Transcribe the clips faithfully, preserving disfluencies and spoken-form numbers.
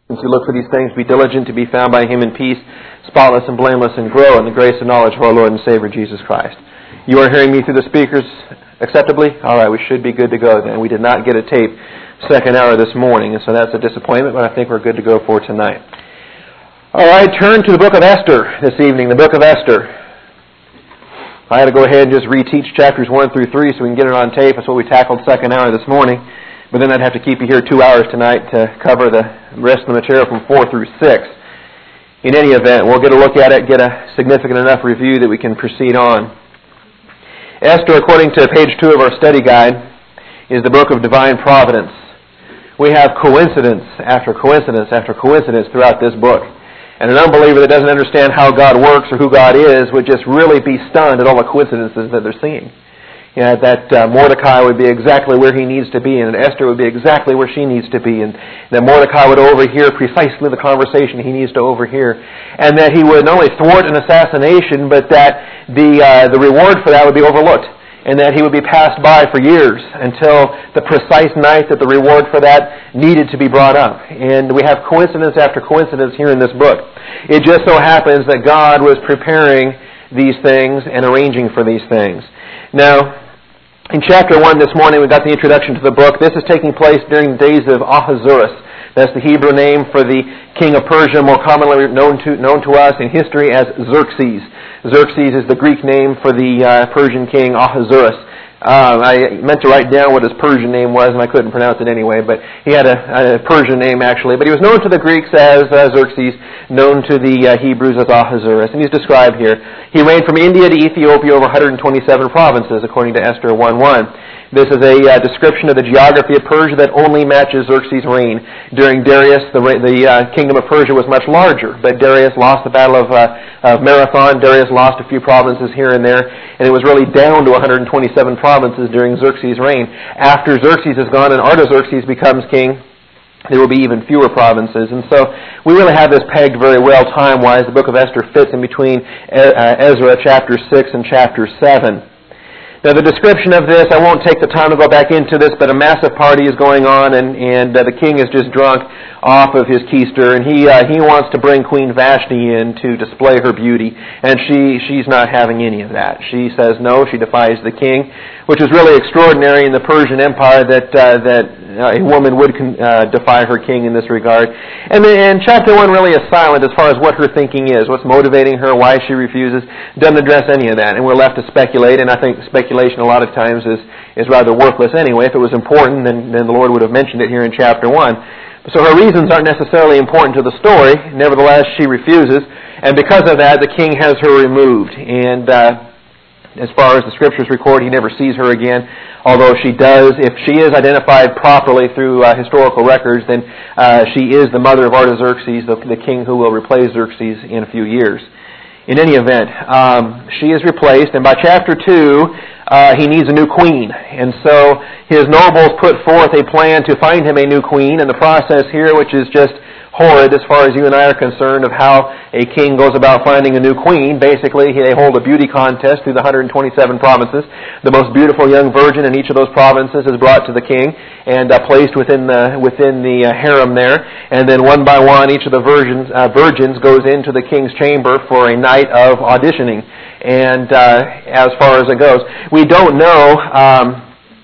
Since we look for these things, be diligent to be found by Him in peace, spotless and blameless, and grow in the grace and knowledge of our Lord and Savior Jesus Christ. You are hearing me through the speakers acceptably? All right, we should be good to go then. We did not get a tape second hour this morning, and so that's a disappointment, but I think we're good to go for tonight. All right, turn to the book of Esther this evening, the book of Esther. I had to go ahead and just reteach chapters one through three so we can get it on tape. That's what we tackled second hour this morning. But then I'd have to keep you here two hours tonight to cover the rest of the material from four through six. In any event, we'll get a look at it, get a significant enough review that we can proceed on. Esther, according to page two of our study guide, is the book of divine providence. We have coincidence after coincidence after coincidence throughout this book. And an unbeliever that doesn't understand how God works or who God is would just really be stunned at all the coincidences that they're seeing. You know, that uh, Mordecai would be exactly where he needs to be, and that Esther would be exactly where she needs to be, and that Mordecai would overhear precisely the conversation he needs to overhear, and that he would not only thwart an assassination, but that the uh, the reward for that would be overlooked, and that he would be passed by for years until the precise night that the reward for that needed to be brought up. And we have coincidence after coincidence here in this book. It just so happens that God was preparing these things and arranging for these things. Now, in chapter one this morning, we got the introduction to the book. This is taking place during the days of Ahasuerus. That's the Hebrew name for the king of Persia, more commonly known to known to us in history as Xerxes. Xerxes is the Greek name for the uh, Persian king Ahasuerus. Uh, I meant to write down what his Persian name was, and I couldn't pronounce it anyway, but he had a, a Persian name, actually. But he was known to the Greeks as uh, Xerxes, known to the uh, Hebrews as Ahasuerus, and he's described here. He reigned from India to Ethiopia over one hundred twenty-seven provinces, according to Esther one one. This is a uh, description of the geography of Persia that only matches Xerxes' reign. During Darius, the, the uh, kingdom of Persia was much larger, but Darius lost the battle of, uh, of Marathon. Darius lost a few provinces here and there, and it was really down to one hundred twenty-seven provinces during Xerxes' reign. After Xerxes is gone and Artaxerxes becomes king, there will be even fewer provinces. And so we really have this pegged very well time-wise. The book of Esther fits in between Ezra chapter six and chapter seven. Now, the description of this, I won't take the time to go back into this, but a massive party is going on, and, and uh, the king is just drunk off of his keister, and he uh, he wants to bring Queen Vashti in to display her beauty, and she she's not having any of that. She says no, she defies the king, which is really extraordinary in the Persian Empire that uh, that uh, a woman would con- uh, defy her king in this regard. And then chapter one really is silent as far as what her thinking is, what's motivating her, why she refuses. Doesn't address any of that, and we're left to speculate, and I think speculation a lot of times is, is rather worthless anyway. If it was important, then, then the Lord would have mentioned it here in chapter one. So her reasons aren't necessarily important to the story. Nevertheless, she refuses, and because of that, the king has her removed. And uh, as far as the scriptures record, he never sees her again. Although she does, if she is identified properly through uh, historical records, then uh, she is the mother of Artaxerxes, the, the king who will replace Xerxes in a few years. In any event, um, she is replaced, and by chapter two, uh, he needs a new queen. And so his nobles put forth a plan to find him a new queen, and the process here, which is just horrid as far as you and I are concerned, of how a king goes about finding a new queen. Basically, they hold a beauty contest through the one hundred twenty-seven provinces. The most beautiful young virgin in each of those provinces is brought to the king and uh, placed within the within the uh, harem there. And then one by one, each of the virgins uh, virgins goes into the king's chamber for a night of auditioning. And uh, as far as it goes, we don't know. Um,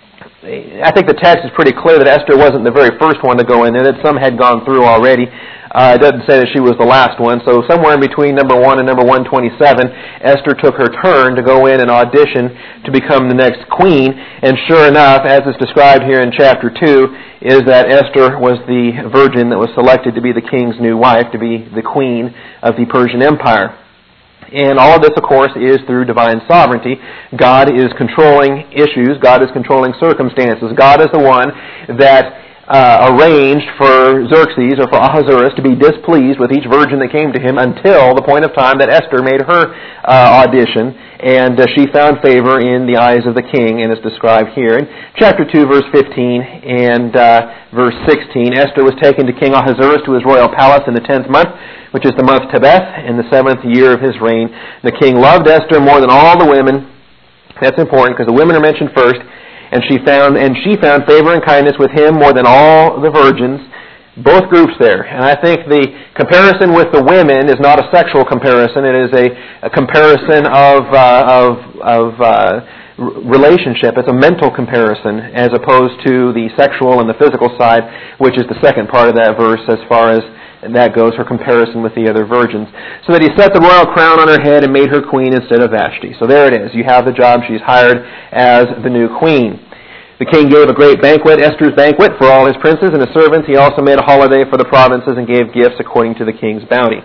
I think the text is pretty clear that Esther wasn't the very first one to go in there, that some had gone through already. Uh, it doesn't say that she was the last one. So somewhere in between number one and number one twenty-seven, Esther took her turn to go in and audition to become the next queen. And sure enough, as is described here in chapter two, is that Esther was the virgin that was selected to be the king's new wife, to be the queen of the Persian Empire. And all of this, of course, is through divine sovereignty. God is controlling issues. God is controlling circumstances. God is the one that uh, arranged for Xerxes, or for Ahasuerus, to be displeased with each virgin that came to him until the point of time that Esther made her uh, audition, and uh, she found favor in the eyes of the king, and is described here. In chapter two, verse fifteen and uh, verse sixteen, Esther was taken to King Ahasuerus to his royal palace in the tenth month, which is the month Tebeth, in the seventh year of his reign. The king loved Esther more than all the women. That's important because the women are mentioned first. And she found and she found favor and kindness with him more than all the virgins. Both groups there. And I think the comparison with the women is not a sexual comparison. It is a, a comparison of, uh, of, of uh, relationship. It's a mental comparison as opposed to the sexual and the physical side, which is the second part of that verse as far as that goes, her comparison with the other virgins. So that he set the royal crown on her head and made her queen instead of Vashti. So there it is. You have the job. She's hired as the new queen. The king gave a great banquet, Esther's banquet, for all his princes and his servants. He also made a holiday for the provinces and gave gifts according to the king's bounty.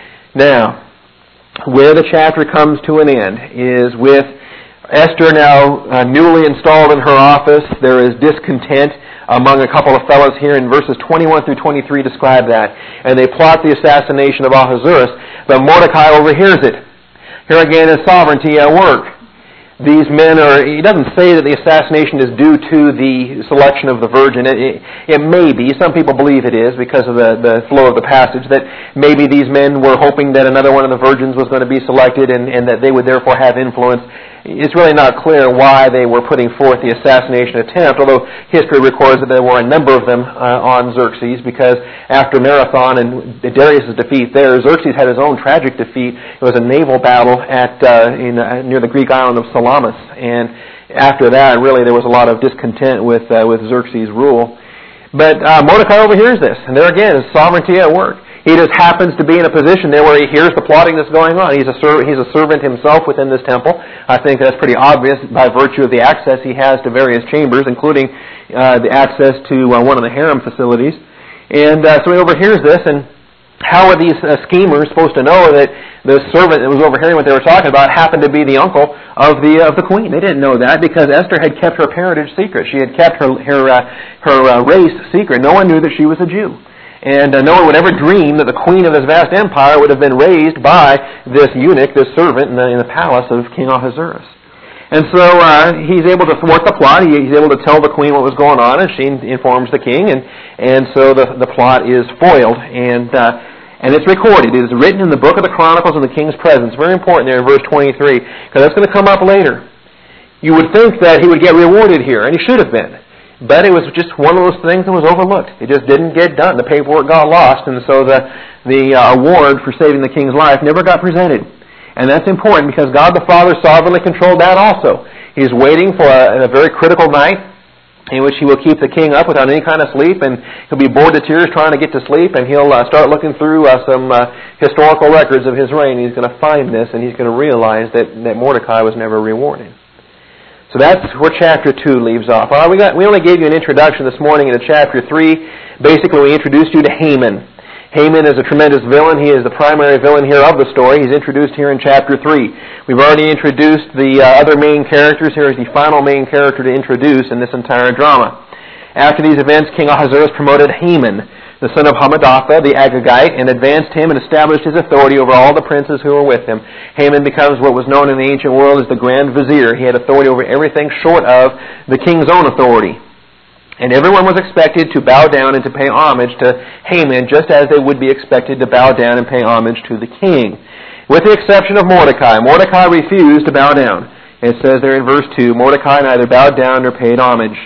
Now, where the chapter comes to an end is with Esther now uh, newly installed in her office. There is discontent among a couple of fellows here, in verses twenty-one through twenty-three describe that. And they plot the assassination of Ahasuerus, but Mordecai overhears it. Here again is sovereignty at work. These men are, he doesn't say that the assassination is due to the selection of the virgin. It, it, it may be. Some people believe it is because of the, the flow of the passage, that maybe these men were hoping that another one of the virgins was going to be selected and, and that they would therefore have influence. It's really not clear why they were putting forth the assassination attempt, although history records that there were a number of them uh, on Xerxes, because after Marathon and Darius' defeat there, Xerxes had his own tragic defeat. It was a naval battle at uh, in, uh, near the Greek island of Salamis, and after that, really, there was a lot of discontent with uh, with Xerxes' rule. But uh, Mordecai overhears this, and there again is sovereignty at work. He just happens to be in a position there where he hears the plotting that's going on. He's a ser- he's a servant himself within this temple. I think that's pretty obvious by virtue of the access he has to various chambers, including uh, the access to uh, one of the harem facilities. And uh, so he overhears this, and how are these uh, schemers supposed to know that the servant that was overhearing what they were talking about happened to be the uncle of the of the queen? They didn't know that because Esther had kept her parentage secret. She had kept her her uh, her uh, race secret. No one knew that she was a Jew. And uh, no one would ever dream that the queen of this vast empire would have been raised by this eunuch, this servant in the, in the palace of King Ahasuerus. And so uh, he's able to thwart the plot. He, he's able to tell the queen what was going on, and she informs the king. And, and so the, the plot is foiled. And uh, and it's recorded. It is written in the book of the Chronicles in the king's presence. Very important there in verse twenty-three, because that's going to come up later. You would think that he would get rewarded here, and he should have been. But it was just one of those things that was overlooked. It just didn't get done. The paperwork got lost, and so the the uh, award for saving the king's life never got presented. And that's important because God the Father sovereignly controlled that also. He's waiting for a, a very critical night in which he will keep the king up without any kind of sleep, and he'll be bored to tears trying to get to sleep, and he'll uh, start looking through uh, some uh, historical records of his reign. He's going to find this, and he's going to realize that, that Mordecai was never rewarded. So that's where chapter two leaves off. All right, we, got, we only gave you an introduction this morning into chapter three. Basically, we introduced you to Haman. Haman is a tremendous villain. He is the primary villain here of the story. He's introduced here in chapter three. We've already introduced the uh, other main characters. Here is the final main character to introduce in this entire drama. After these events, King Ahasuerus promoted Haman, the son of Hammedatha, the Agagite, and advanced him and established his authority over all the princes who were with him. Haman becomes what was known in the ancient world as the Grand Vizier. He had authority over everything short of the king's own authority. And everyone was expected to bow down and to pay homage to Haman, just as they would be expected to bow down and pay homage to the king. With the exception of Mordecai. Mordecai refused to bow down. It says there in verse two, Mordecai neither bowed down nor paid homage.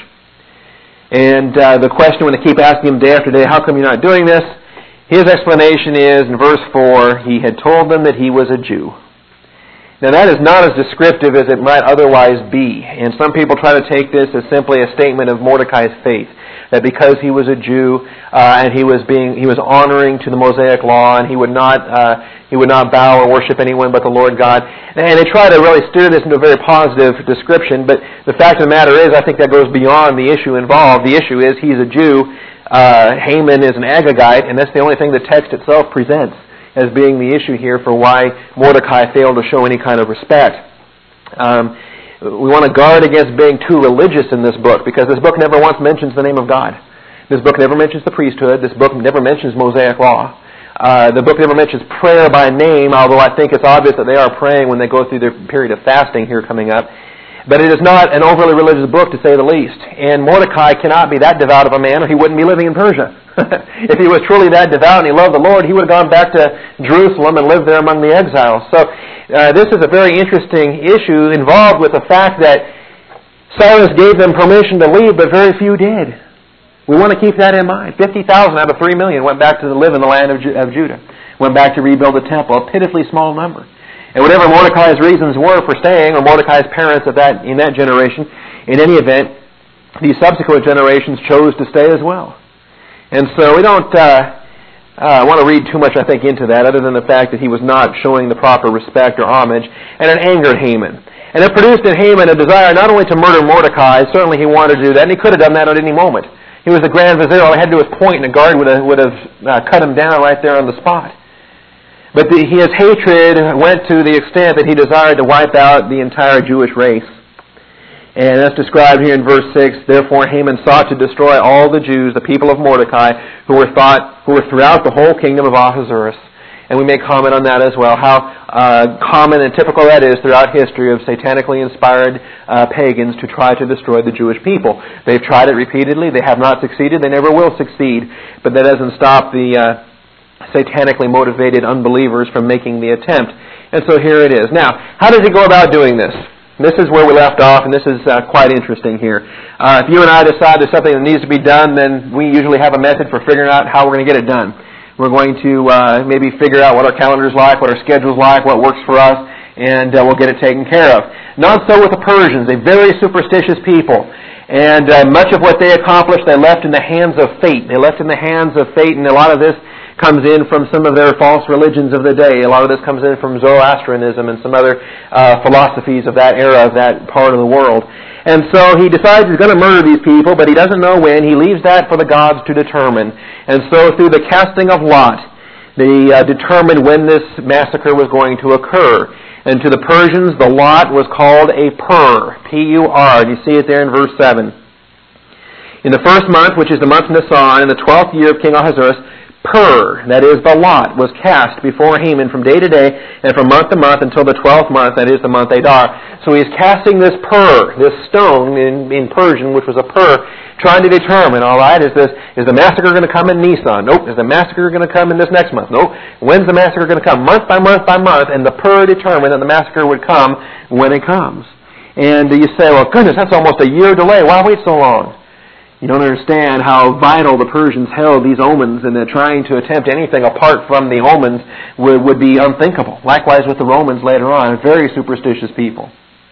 And uh, the question when they keep asking him day after day, how come you're not doing this? His explanation is, in verse four, he had told them that he was a Jew. Now that is not as descriptive as it might otherwise be. And some people try to take this as simply a statement of Mordecai's faith. That because he was a Jew uh, and he was being he was honoring to the Mosaic law, and he would not uh, he would not bow or worship anyone but the Lord God. And they try to really steer this into a very positive description, but the fact of the matter is, I think that goes beyond the issue involved. The issue is he's a Jew. Uh, Haman is an Agagite, and that's the only thing the text itself presents as being the issue here for why Mordecai failed to show any kind of respect. Um, we want to guard against being too religious in this book, because this book never once mentions the name of God. This book never mentions the priesthood. This book never mentions Mosaic law. Uh, the book never mentions prayer by name, although I think it's obvious that they are praying when they go through their period of fasting here coming up. But it is not an overly religious book, to say the least. And Mordecai cannot be that devout of a man, or he wouldn't be living in Persia. If he was truly that devout and he loved the Lord, he would have gone back to Jerusalem and lived there among the exiles. So uh, this is a very interesting issue involved with the fact that Cyrus gave them permission to leave, but very few did. We want to keep that in mind. fifty thousand out of three million went back to live in the land of, Ju- of Judah. Went back to rebuild the temple, a pitifully small number. And whatever Mordecai's reasons were for staying, or Mordecai's parents of that, in that generation, in any event, these subsequent generations chose to stay as well. And so we don't uh, uh, want to read too much, I think, into that, other than the fact that he was not showing the proper respect or homage, and it angered Haman. And it produced in Haman a desire not only to murder Mordecai, certainly he wanted to do that, and he could have done that at any moment. He was the Grand Vizier, all he had to do was point, and a guard would have, would have uh, cut him down right there on the spot. But the, his hatred went to the extent that he desired to wipe out the entire Jewish race. And that's described here in verse six. Therefore Haman sought to destroy all the Jews, the people of Mordecai, who were thought who were throughout the whole kingdom of Ahasuerus. And we may comment on that as well, how uh, common and typical that is throughout history of satanically inspired uh, pagans to try to destroy the Jewish people. They've tried it repeatedly. They have not succeeded. They never will succeed. But that doesn't stop the uh, satanically motivated unbelievers from making the attempt. And so here it is. Now, how does he go about doing this? This is where we left off, and this is uh, quite interesting here. Uh, if you and I decide there's something that needs to be done, then we usually have a method for figuring out how we're going to get it done. We're going to uh, maybe figure out what our calendar's like, what our schedule's like, what works for us, and uh, we'll get it taken care of. Not so with the Persians, a very superstitious people. And uh, much of what they accomplished, they left in the hands of fate. They left in the hands of fate, and a lot of this comes in from some of their false religions of the day. A lot of this comes in from Zoroastrianism and some other uh, philosophies of that era, of that part of the world. And so he decides he's going to murder these people, but he doesn't know when. He leaves that for the gods to determine. And so through the casting of lot, they uh, determined when this massacre was going to occur. And to the Persians, the lot was called a pur, P U R. You see it there in verse seven. In the first month, which is the month Nisan, in the twelfth year of King Ahasuerus, pur, that is, the lot, was cast before Haman from day to day and from month to month until the twelfth month, that is, the month Adar. So he's casting this pur, this stone in, in Persian, which was a pur, trying to determine, all right, is this is the massacre going to come in Nisan? Nope. Is the massacre going to come in this next month? Nope. When's the massacre going to come? Month by month by month, and the pur determined that the massacre would come when it comes. And you say, well, goodness, that's almost a year delay. Why wait so long? You don't understand how vital the Persians held these omens, and that trying to attempt anything apart from the omens would, would be unthinkable. Likewise with the Romans later on, very superstitious people.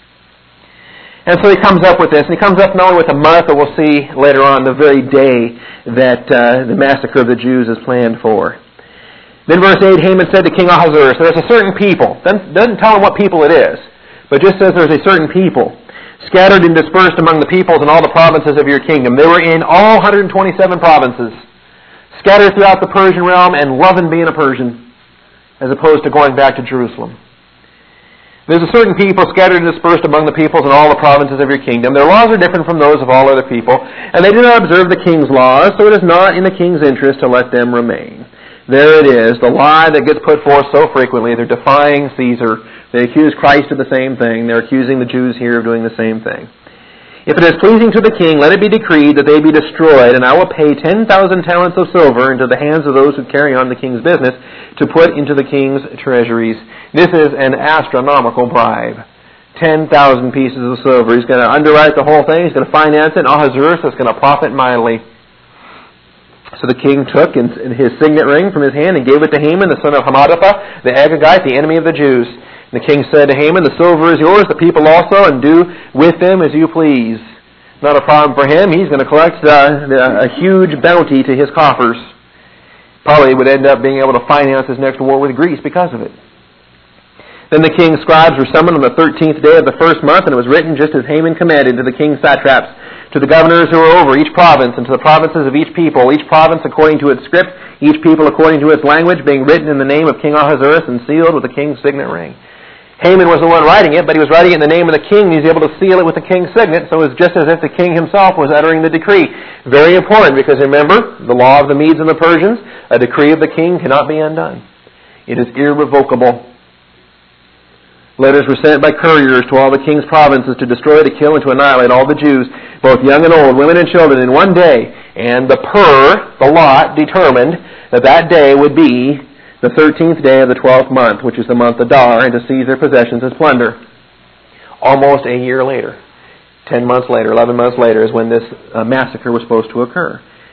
And so he comes up with this, and he comes up not only with a month, but we'll see later on the very day that uh, the massacre of the Jews is planned for. Then verse eight, Haman said to King Ahasuerus, there's a certain people. Doesn't, doesn't tell him what people it is, but just says there's a certain people, scattered and dispersed among the peoples in all the provinces of your kingdom. They were in all one hundred twenty-seven provinces, scattered throughout the Persian realm and loving being a Persian, as opposed to going back to Jerusalem. There's a certain people scattered and dispersed among the peoples in all the provinces of your kingdom. Their laws are different from those of all other people, and they do not observe the king's laws, so it is not in the king's interest to let them remain. There it is, the lie that gets put forth so frequently. They're defying Caesar. They accuse Christ of the same thing. They're accusing the Jews here of doing the same thing. If it is pleasing to the king, let it be decreed that they be destroyed, and I will pay ten thousand talents of silver into the hands of those who carry on the king's business to put into the king's treasuries. This is an astronomical bribe. ten thousand pieces of silver. He's going to underwrite the whole thing. He's going to finance it. And Ahasuerus is going to profit mightily. So the king took his signet ring from his hand and gave it to Haman, the son of Hammedatha, the Agagite, the enemy of the Jews. And the king said to Haman, the silver is yours, the people also, and do with them as you please. Not a problem for him. He's going to collect uh, a huge bounty to his coffers. Probably would end up being able to finance his next war with Greece because of it. Then the king's scribes were summoned on the thirteenth day of the first month, and it was written just as Haman commanded to the king's satraps, to the governors who were over each province, and to the provinces of each people, each province according to its script, each people according to its language, being written in the name of King Ahasuerus and sealed with the king's signet ring. Haman was the one writing it, but he was writing it in the name of the king, and he was able to seal it with the king's signet, so it was just as if the king himself was uttering the decree. Very important, because remember, the law of the Medes and the Persians, a decree of the king cannot be undone. It is irrevocable. Letters were sent by couriers to all the king's provinces to destroy, to kill, and to annihilate all the Jews, both young and old, women and children, in one day. And the pur, the lot, determined that that day would be the thirteenth day of the twelfth month, which is the month Adar, and to seize their possessions as plunder. Almost a year later, ten months later, eleven months later, is when this uh, massacre was supposed to occur.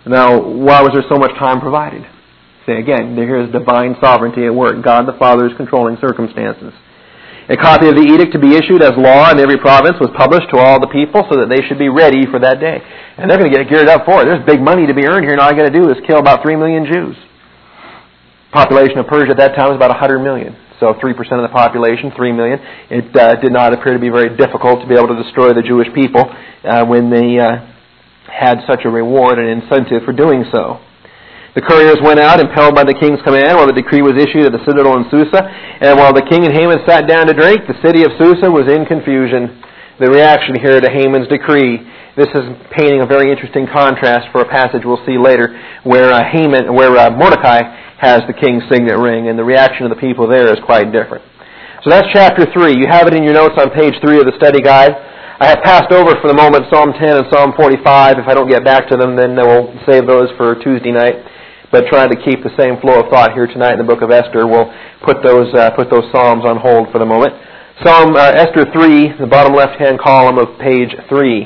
Now, why was there so much time provided? See, again, here is divine sovereignty at work. God the Father is controlling circumstances. A copy of the edict to be issued as law in every province was published to all the people so that they should be ready for that day. And they're going to get geared up for it. There's big money to be earned here, and all you got to do is kill about three million Jews. Population of Persia at that time was about one hundred million. So three percent of the population, three million. It uh, did not appear to be very difficult to be able to destroy the Jewish people uh, when they uh, had such a reward and incentive for doing so. The couriers went out, impelled by the king's command, while the decree was issued at the citadel in Susa. And while the king and Haman sat down to drink, the city of Susa was in confusion. The reaction here to Haman's decree. This is painting a very interesting contrast for a passage we'll see later, where uh, Haman, where uh, Mordecai has the king's signet ring, and the reaction of the people there is quite different. So that's chapter three. You have it in your notes on page three of the study guide. I have passed over for the moment Psalm ten and Psalm forty-five. If I don't get back to them, then we'll save those for Tuesday night. But trying to keep the same flow of thought here tonight in the book of Esther, we'll put those uh, put those Psalms on hold for the moment. Psalm uh, Esther three, the bottom left-hand column of page three.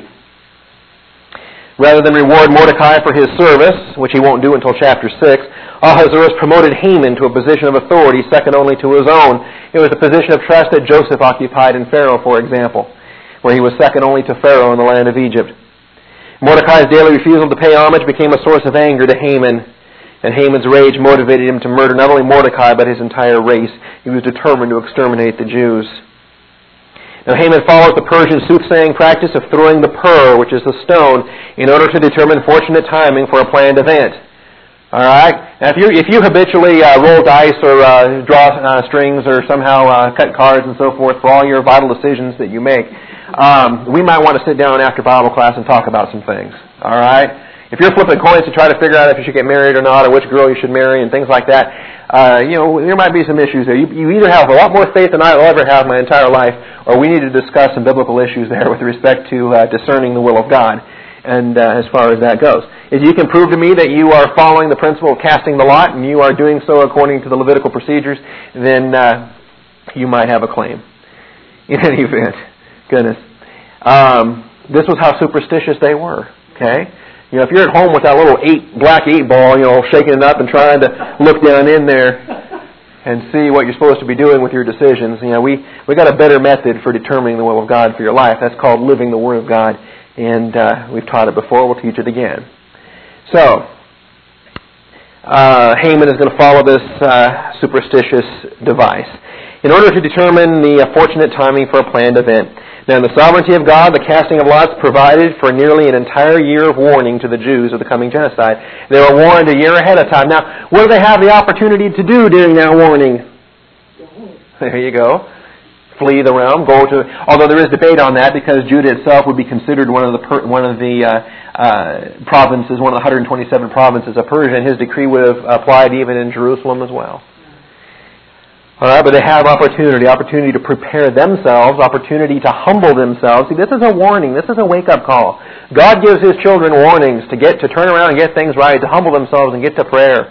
Rather than reward Mordecai for his service, which he won't do until chapter six, Ahasuerus promoted Haman to a position of authority second only to his own. It was the position of trust that Joseph occupied in Pharaoh, for example, where he was second only to Pharaoh in the land of Egypt. Mordecai's daily refusal to pay homage became a source of anger to Haman, and Haman's rage motivated him to murder not only Mordecai, but his entire race. He was determined to exterminate the Jews. Now Haman follows the Persian soothsaying practice of throwing the pur, which is the stone, in order to determine fortunate timing for a planned event. All right? Now if you if you habitually uh, roll dice or uh, draw uh, strings or somehow uh, cut cards and so forth for all your vital decisions that you make, um, we might want to sit down after Bible class and talk about some things. All right? If you're flipping coins to try to figure out if you should get married or not, or which girl you should marry, and things like that, uh, you know, there might be some issues there. You, you either have a lot more faith than I will ever have my entire life, or we need to discuss some biblical issues there with respect to uh, discerning the will of God, and uh, as far as that goes. If you can prove to me that you are following the principle of casting the lot, and you are doing so according to the Levitical procedures, then uh, you might have a claim. In any event, goodness. Um, this was how superstitious they were, okay? You know, if you're at home with that little eight black eight ball, you know, shaking it up and trying to look down in there and see what you're supposed to be doing with your decisions, you know, we we got a better method for determining the will of God for your life. That's called living the Word of God, and uh, we've taught it before. We'll teach it again. So, uh, Haman is going to follow this uh, superstitious device in order to determine the uh, fortunate timing for a planned event. Now, in the sovereignty of God, the casting of lots provided for nearly an entire year of warning to the Jews of the coming genocide. They were warned a year ahead of time. Now, what do they have the opportunity to do during that warning? There you go. Flee the realm. Go to. Although there is debate on that, because Judah itself would be considered one of the per, one of the uh, uh, provinces, one of the one hundred twenty-seven provinces of Persia, and his decree would have applied even in Jerusalem as well. All right, but they have opportunity, opportunity to prepare themselves, opportunity to humble themselves. See, this is a warning. This is a wake-up call. God gives His children warnings to get to turn around and get things right, to humble themselves and get to prayer.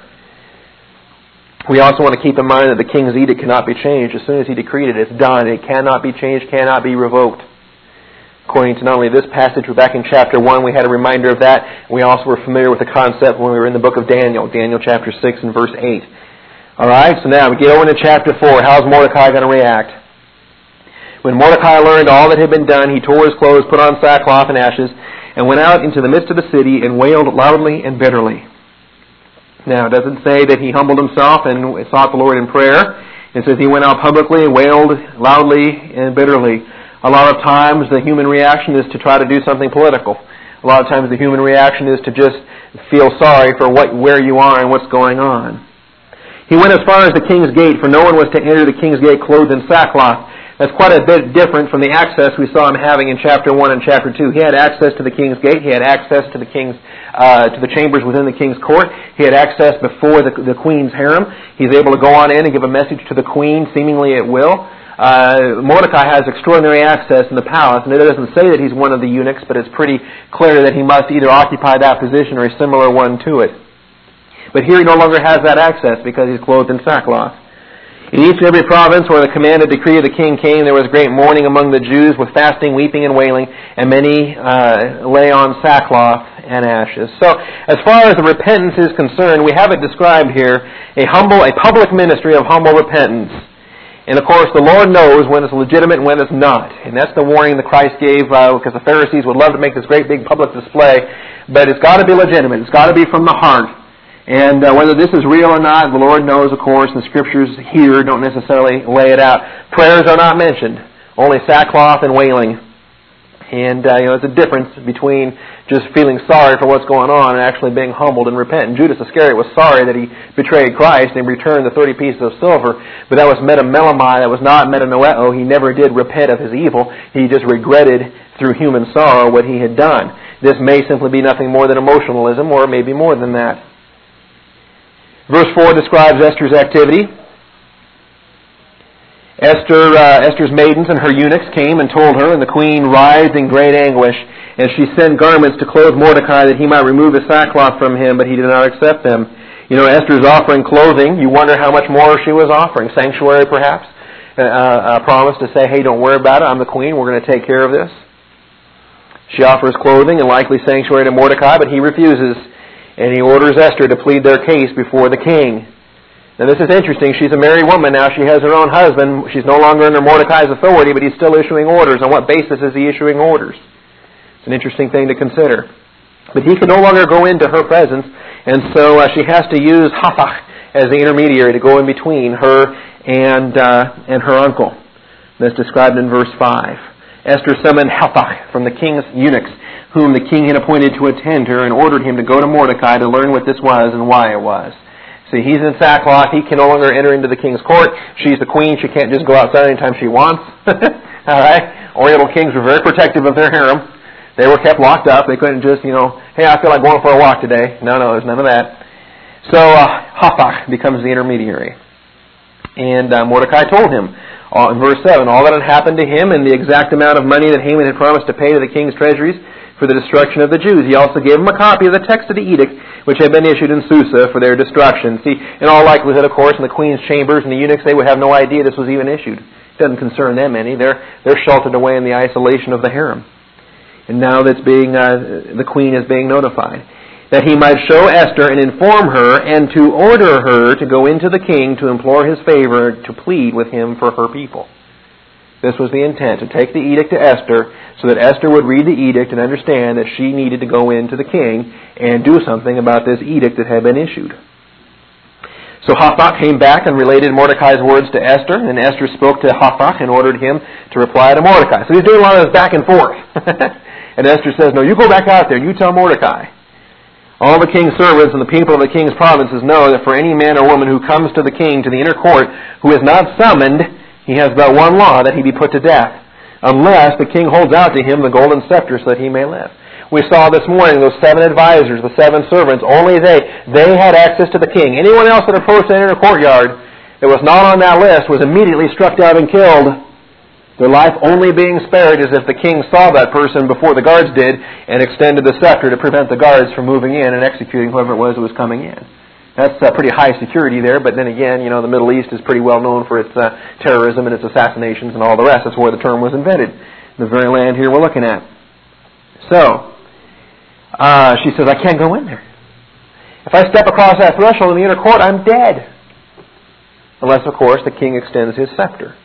We also want to keep in mind that the king's edict cannot be changed. As soon as he decreed it, it's done. It cannot be changed, cannot be revoked. According to not only this passage, but back in chapter one, we had a reminder of that. We also were familiar with the concept when we were in the book of Daniel, Daniel chapter six and verse eight. All right, so now we get over to chapter four. How's Mordecai going to react? When Mordecai learned all that had been done, he tore his clothes, put on sackcloth and ashes, and went out into the midst of the city and wailed loudly and bitterly. Now, it doesn't say that he humbled himself and sought the Lord in prayer. It says he went out publicly and wailed loudly and bitterly. A lot of times the human reaction is to try to do something political. A lot of times the human reaction is to just feel sorry for what, where you are and what's going on. He went as far as the king's gate, for no one was to enter the king's gate clothed in sackcloth. That's quite a bit different from the access we saw him having in chapter one and chapter two. He had access to the king's gate. He had access to the king's, uh, to the chambers within the king's court. He had access before the, the queen's harem. He's able to go on in and give a message to the queen, seemingly at will. Uh, Mordecai has extraordinary access in the palace, and it doesn't say that he's one of the eunuchs, but it's pretty clear that he must either occupy that position or a similar one to it. But here he no longer has that access because he's clothed in sackcloth. In each and every province where the commanded decree of the king came, there was great mourning among the Jews with fasting, weeping, and wailing, and many uh, lay on sackcloth and ashes. So, as far as the repentance is concerned, we have it described here, a humble, a public ministry of humble repentance. And of course, the Lord knows when it's legitimate and when it's not. And that's the warning that Christ gave, uh, because the Pharisees would love to make this great big public display, but it's got to be legitimate. It's got to be from the heart. And uh, whether this is real or not, the Lord knows, of course, and the Scriptures here don't necessarily lay it out. Prayers are not mentioned, only sackcloth and wailing. And, uh, you know, there's a difference between just feeling sorry for what's going on and actually being humbled and repentant. Judas Iscariot was sorry that he betrayed Christ and returned the thirty pieces of silver, but that was metamelemai, that was not metanoeo. He never did repent of his evil. He just regretted through human sorrow what he had done. This may simply be nothing more than emotionalism, or maybe more than that. Verse four describes Esther's activity. Esther, uh, Esther's maidens and her eunuchs came and told her, and the queen writhed in great anguish. And she sent garments to clothe Mordecai that he might remove his sackcloth from him, but he did not accept them. You know, Esther's offering clothing. You wonder how much more she was offering. Sanctuary, perhaps. Uh, a promise to say, hey, don't worry about it. I'm the queen. We're going to take care of this. She offers clothing and likely sanctuary to Mordecai, but he refuses. And he orders Esther to plead their case before the king. Now this is interesting. She's a married woman now. She has her own husband. She's no longer under Mordecai's authority, but he's still issuing orders. On what basis is he issuing orders? It's an interesting thing to consider. But he can no longer go into her presence, and so uh, she has to use Hathach as the intermediary to go in between her and uh, and her uncle. That's described in verse five. Esther summoned Hathach from the king's eunuchs, whom the king had appointed to attend her, and ordered him to go to Mordecai to learn what this was and why it was. See, he's in sackcloth. He can no longer enter into the king's court. She's the queen. She can't just go outside anytime she wants. All right? Oriental kings were very protective of their harem. They were kept locked up. They couldn't just, you know, hey, I feel like going for a walk today. No, no, there's none of that. So uh, Hathach becomes the intermediary. And uh, Mordecai told him, uh, in verse seven, all that had happened to him and the exact amount of money that Haman had promised to pay to the king's treasuries for the destruction of the Jews. He also gave him a copy of the text of the edict which had been issued in Susa for their destruction. See, in all likelihood, of course, in the queen's chambers and the eunuchs, they would have no idea this was even issued. It doesn't concern them any. They're they're sheltered away in the isolation of the harem. And now that's being uh, the queen is being notified that he might show Esther and inform her and to order her to go into the king to implore his favor to plead with him for her people. This was the intent, to take the edict to Esther so that Esther would read the edict and understand that she needed to go into the king and do something about this edict that had been issued. So Hathach came back and related Mordecai's words to Esther, and Esther spoke to Hathach and ordered him to reply to Mordecai. So he's doing a lot of this back and forth. And Esther says, no, you go back out there and you tell Mordecai. All the king's servants and the people of the king's provinces know that for any man or woman who comes to the king, to the inner court, who is not summoned, he has but one law, that he be put to death, unless the king holds out to him the golden scepter so that he may live. We saw this morning those seven advisors, the seven servants, only they, they had access to the king. Anyone else that approached the inner courtyard that was not on that list was immediately struck down and killed. Their life only being spared as if the king saw that person before the guards did and extended the scepter to prevent the guards from moving in and executing whoever it was that was coming in. That's uh, pretty high security there, but then again, you know, the Middle East is pretty well known for its uh, terrorism and its assassinations and all the rest. That's where the term was invented, the very land here we're looking at. So, uh, she says, I can't go in there. If I step across that threshold in the inner court, I'm dead. Unless, of course, the king extends his scepter.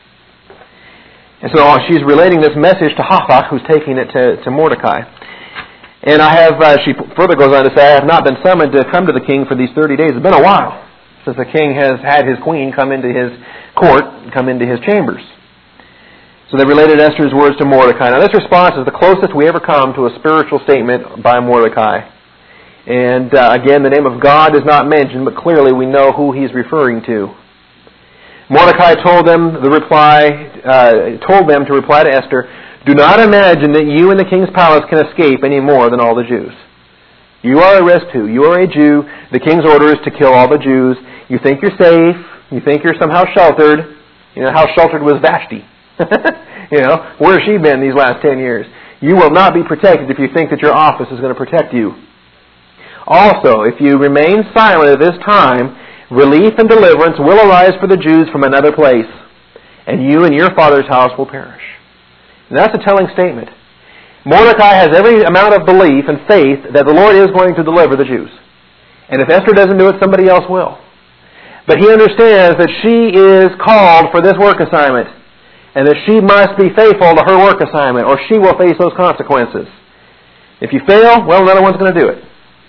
And so she's relating this message to Hathach, who's taking it to, to Mordecai. And I have, uh, she further goes on to say, I have not been summoned to come to the king for these thirty days. It's been a while since the king has had his queen come into his court, come into his chambers. So they related Esther's words to Mordecai. Now this response is the closest we ever come to a spiritual statement by Mordecai. And uh, again, the name of God is not mentioned, but clearly we know who he's referring to. Mordecai told them the reply, uh, told them to reply to Esther, do not imagine that you in the king's palace can escape any more than all the Jews. You are a risk too. You are a Jew. The king's order is to kill all the Jews. You think you're safe. You think you're somehow sheltered. You know, how sheltered was Vashti? You know, where has she been these last ten years? You will not be protected if you think that your office is going to protect you. Also, if you remain silent at this time, relief and deliverance will arise for the Jews from another place, and you and your father's house will perish. And that's a telling statement. Mordecai has every amount of belief and faith that the Lord is going to deliver the Jews. And if Esther doesn't do it, somebody else will. But he understands that she is called for this work assignment, and that she must be faithful to her work assignment, or she will face those consequences. If you fail, well, another one's going to do it.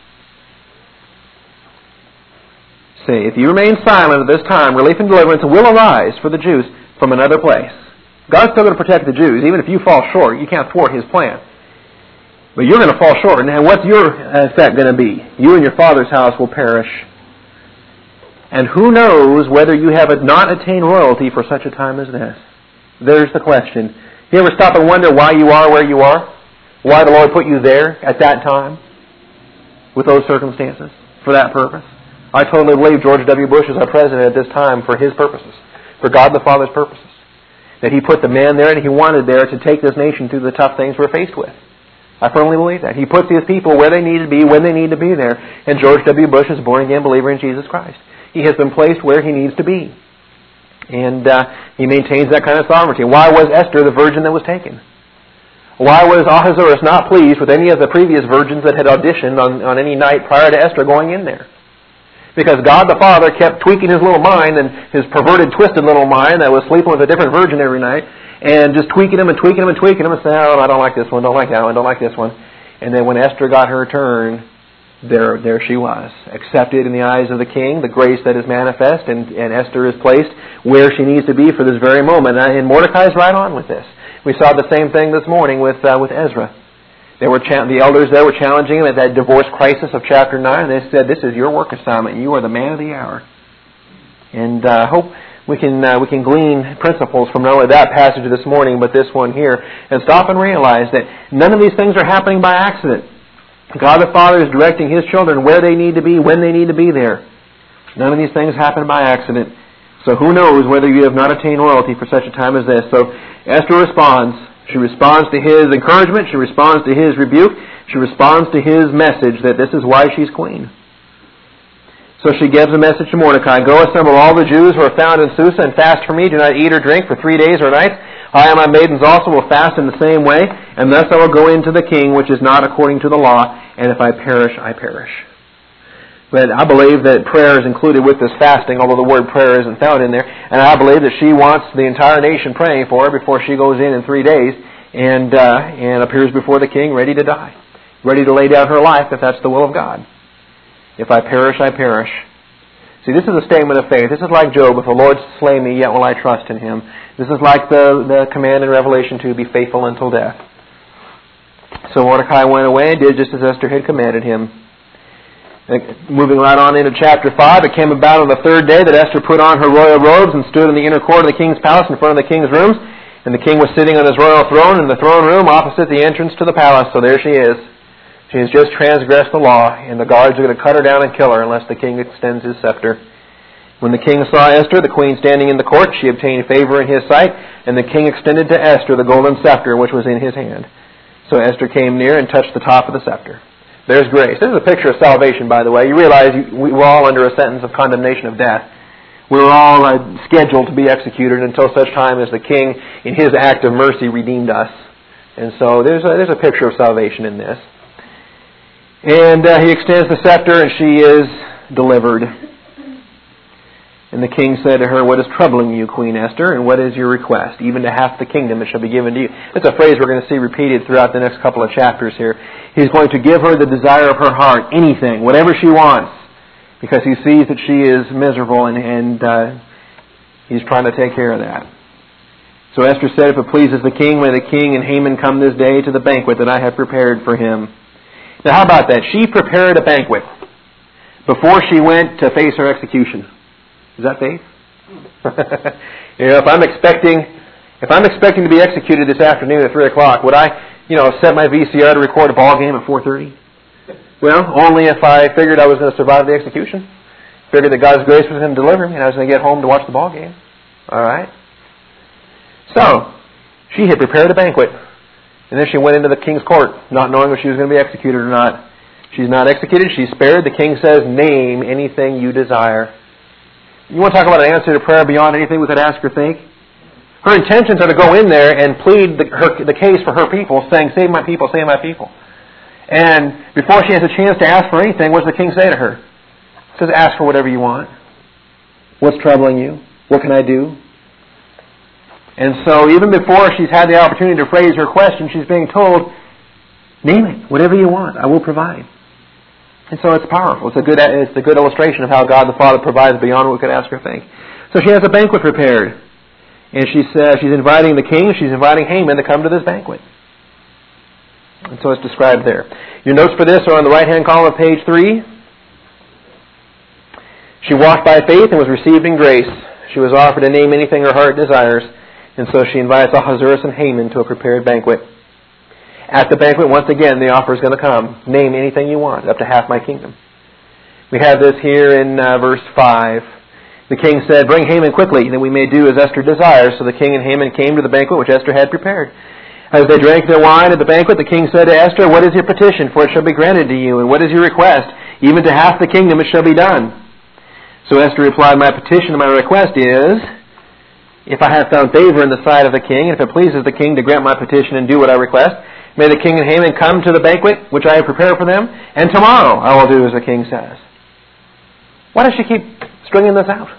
See, if you remain silent at this time, relief and deliverance will arise for the Jews from another place. God's still going to protect the Jews. Even if you fall short, you can't thwart His plan. But you're going to fall short. And what's your effect going to be? You and your father's house will perish. And who knows whether you have not attained royalty for such a time as this? There's the question. You ever stop and wonder why you are where you are? Why the Lord put you there at that time? With those circumstances? For that purpose? I totally believe George W. Bush is our president at this time for His purposes. For God the Father's purposes. That He put the man there and He wanted there to take this nation through the tough things we're faced with. I firmly believe that. He puts His people where they need to be, when they need to be there. And George W. Bush is a born-again believer in Jesus Christ. He has been placed where he needs to be. And uh, he maintains that kind of sovereignty. Why was Esther the virgin that was taken? Why was Ahasuerus not pleased with any of the previous virgins that had auditioned on, on any night prior to Esther going in there? Because God the Father kept tweaking his little mind, and his perverted, twisted little mind that was sleeping with a different virgin every night, and just tweaking him and tweaking him and tweaking him and saying, oh, I don't like this one, don't like that one, don't like this one. And then when Esther got her turn, there there she was, accepted in the eyes of the king, the grace that is manifest, and, and Esther is placed where she needs to be for this very moment. And Mordecai's right on with this. We saw the same thing this morning with uh, with Ezra. They were cha- the elders there were challenging him at that divorce crisis of chapter nine. They said, "This is your work assignment. You are the man of the hour." And I uh, hope we can uh, we can glean principles from not only that passage this morning, but this one here, and stop and realize that none of these things are happening by accident. God the Father is directing His children where they need to be, when they need to be there. None of these things happen by accident. So who knows whether you have not attained royalty for such a time as this. So Esther responds. She responds to his encouragement. She responds to his rebuke. She responds to his message that this is why she's queen. So she gives a message to Mordecai. Go assemble all the Jews who are found in Susa and fast for me. Do not eat or drink for three days or nights. I and my maidens also will fast in the same way. And thus I will go into the king, which is not according to the law. And if I perish, I perish. But I believe that prayer is included with this fasting, although the word prayer isn't found in there. And I believe that she wants the entire nation praying for her before she goes in in three days and uh, and appears before the king ready to die, ready to lay down her life if that's the will of God. If I perish, I perish. See, this is a statement of faith. This is like Job. If the Lord slay me, yet will I trust in Him. This is like the, the command in Revelation two, be faithful until death. So Mordecai went away and did just as Esther had commanded him. Moving right on into chapter five, it came about on the third day that Esther put on her royal robes and stood in the inner court of the king's palace in front of the king's rooms. And the king was sitting on his royal throne in the throne room opposite the entrance to the palace. So there she is. She has just transgressed the law, and the guards are going to cut her down and kill her unless the king extends his scepter. When the king saw Esther, the queen standing in the court, she obtained favor in his sight, and the king extended to Esther the golden scepter which was in his hand. So Esther came near and touched the top of the scepter. There's grace. This is a picture of salvation, by the way. You realize we're all under a sentence of condemnation of death. We're all uh, scheduled to be executed until such time as the king, in his act of mercy, redeemed us. And so there's a, there's a picture of salvation in this. And uh, he extends the scepter, and she is delivered. And the king said to her, what is troubling you, Queen Esther, and what is your request? Even to half the kingdom it shall be given to you. That's a phrase we're going to see repeated throughout the next couple of chapters here. He's going to give her the desire of her heart, anything, whatever she wants, because he sees that she is miserable, and, and uh, he's trying to take care of that. So Esther said, if it pleases the king, may the king and Haman come this day to the banquet that I have prepared for him. Now how about that? She prepared a banquet before she went to face her execution. Is that faith? You know, if I'm expecting, if I'm expecting to be executed this afternoon at three o'clock, would I, you know, set my V C R to record a ball game at four thirty? Well, only if I figured I was going to survive the execution. Figured that God's grace was going to deliver me, and I was going to get home to watch the ball game. All right. So she had prepared a banquet, and then she went into the king's court, not knowing if she was going to be executed or not. She's not executed. She's spared. The king says, "Name anything you desire." You want to talk about an answer to prayer beyond anything we could ask or think? Her intentions are to go in there and plead the, her, the case for her people, saying, save my people, save my people. And before she has a chance to ask for anything, what does the king say to her? He says, ask for whatever you want. What's troubling you? What can I do? And so even before she's had the opportunity to phrase her question, she's being told, name it, whatever you want, I will provide. And so it's powerful. It's a good, it's a good illustration of how God the Father provides beyond what we could ask or think. So she has a banquet prepared. And she says she's inviting the king, she's inviting Haman to come to this banquet. And so it's described there. Your notes for this are on the right-hand column of page three. She walked by faith and was received in grace. She was offered to name anything her heart desires. And so she invites Ahasuerus and Haman to a prepared banquet. At the banquet, once again, the offer is going to come. Name anything you want, up to half my kingdom. We have this here in uh, verse five. The king said, bring Haman quickly, that we may do as Esther desires. So the king and Haman came to the banquet which Esther had prepared. As they drank their wine at the banquet, the king said to Esther, what is your petition? For it shall be granted to you. And what is your request? Even to half the kingdom it shall be done. So Esther replied, my petition and my request is, if I have found favor in the sight of the king, and if it pleases the king to grant my petition and do what I request, may the king and Haman come to the banquet which I have prepared for them, and tomorrow I will do as the king says. Why does she keep stringing this out?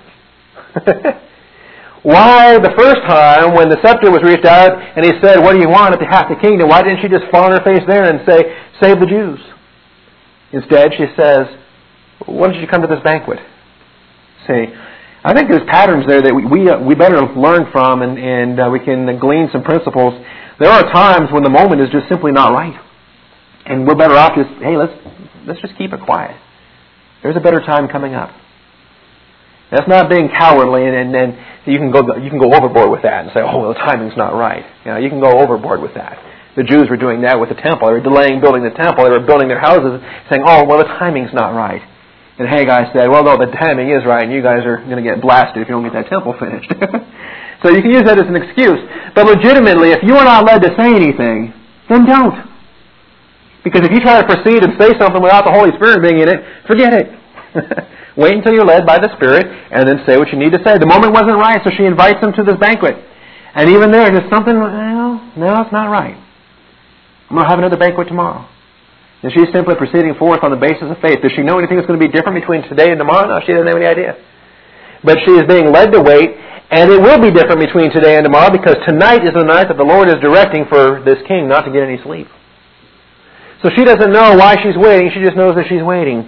Why the first time when the scepter was reached out and he said, what do you want up to half the kingdom? Why didn't she just fall on her face there and say, save the Jews? Instead she says, why did you come to this banquet? See, I think there's patterns there that we we, uh, we better learn from, and, and uh, we can glean some principles. There are times when the moment is just simply not right. And we're better off just, hey, let's let's just keep it quiet. There's a better time coming up. That's not being cowardly, and then you can go you can go overboard with that and say, oh, well, the timing's not right. You know, you can go overboard with that. The Jews were doing that with the temple. They were delaying building the temple. They were building their houses, saying, oh, well, the timing's not right. And Haggai said, well, no, the timing is right, and you guys are going to get blasted if you don't get that temple finished. So you can use that as an excuse. But legitimately, if you are not led to say anything, then don't. Because if you try to proceed and say something without the Holy Spirit being in it, forget it. Wait until you're led by the Spirit, and then say what you need to say. The moment wasn't right, so she invites them to this banquet. And even there, there's something, well, no, it's not right. I'm going to have another banquet tomorrow. And she's simply proceeding forth on the basis of faith. Does she know anything that's going to be different between today and tomorrow? No, she doesn't have any idea. But she is being led to wait, and it will be different between today and tomorrow, because tonight is the night that the Lord is directing for this king not to get any sleep. So she doesn't know why she's waiting. She just knows that she's waiting.